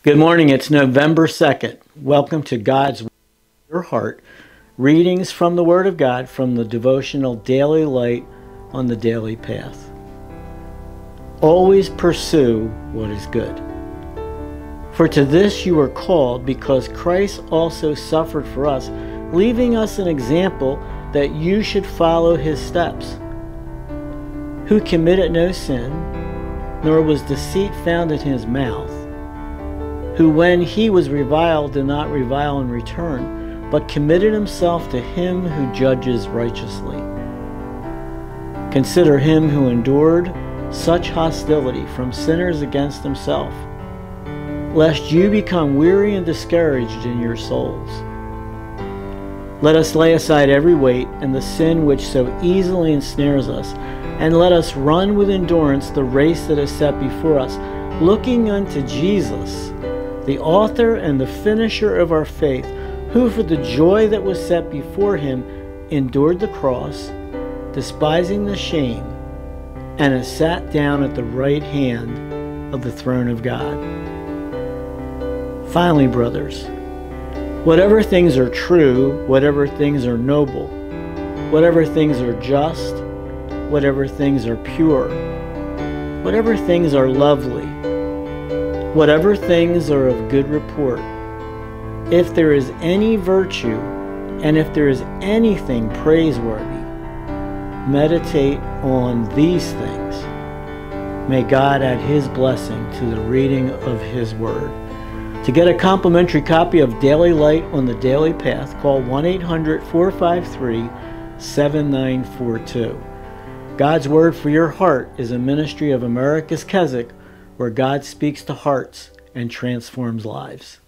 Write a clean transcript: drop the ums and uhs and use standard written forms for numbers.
Good morning. It's November 2nd. Welcome to God's Word for Your Heart. Readings from the Word of God from the devotional Daily Light on the Daily Path. Always pursue what is good. For to this you are called, because Christ also suffered for us, leaving us an example that you should follow his steps. Who committed no sin, nor was deceit found in his mouth. Who when he was reviled did not revile in return, but committed himself to him who judges righteously. Consider him who endured such hostility from sinners against himself, lest you become weary and discouraged in your souls. Let us lay aside every weight and the sin which so easily ensnares us, and let us run with endurance the race that is set before us, looking unto Jesus, the author and the finisher of our faith, who for the joy that was set before him endured the cross, despising the shame, and has sat down at the right hand of the throne of God. Finally, brothers, whatever things are true, whatever things are noble, whatever things are just, whatever things are pure, whatever things are lovely, whatever things are of good report, if there is any virtue, and if there is anything praiseworthy, meditate on these things. May God add his blessing to the reading of his word. To get a complimentary copy of Daily Light on the Daily Path, call 1-800-453-7942. God's Word for Your Heart is a ministry of America's Keswick, where God speaks to hearts and transforms lives.